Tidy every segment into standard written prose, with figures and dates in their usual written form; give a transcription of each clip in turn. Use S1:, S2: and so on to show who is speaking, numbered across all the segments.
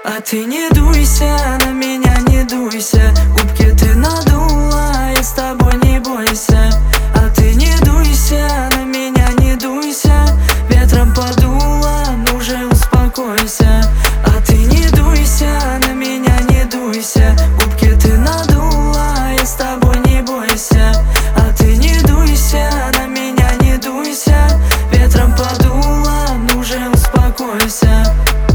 S1: А ты не дуйся, на меня не дуйся. Губки ты надула, я с тобой не бойся. А ты не дуйся, на меня не дуйся. Ветром подуло, ну же успокойся. А ты не дуйся, на меня не дуйся. Губки ты надула, я с тобой не бойся. А ты не дуйся, на меня не дуйся. Ветром подуло, ну же успокойся.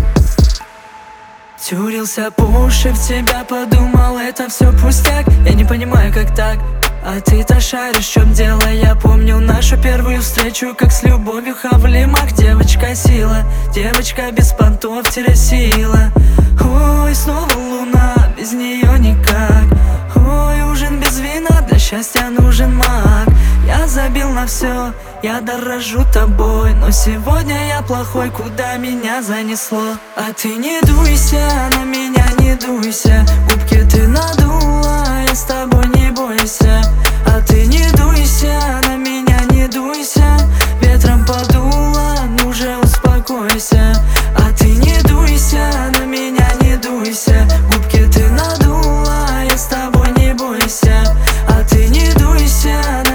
S1: Тюрился по уши в тебя, подумал, это все пустяк. Я не понимаю, как так, а ты-то шаришь, в чем дело. Я помню нашу первую встречу, как с любовью Хавлимах. Девочка сила, девочка без понтов, сила. Ой, снова луна, без нее никак. Ой, ужин без вина, для счастья нужен маг. Я забил на все, я дорожу тобой, но сегодня я плохой, куда меня занесло. А ты не дуйся, на меня не дуйся. Губки ты надула, я с тобой не бойся. А ты не дуйся, на меня не дуйся. Ветром подуло, ну же успокойся. А ты не дуйся, на меня не дуйся. Губки ты надула, я с тобой не бойся. А ты не дуйся, на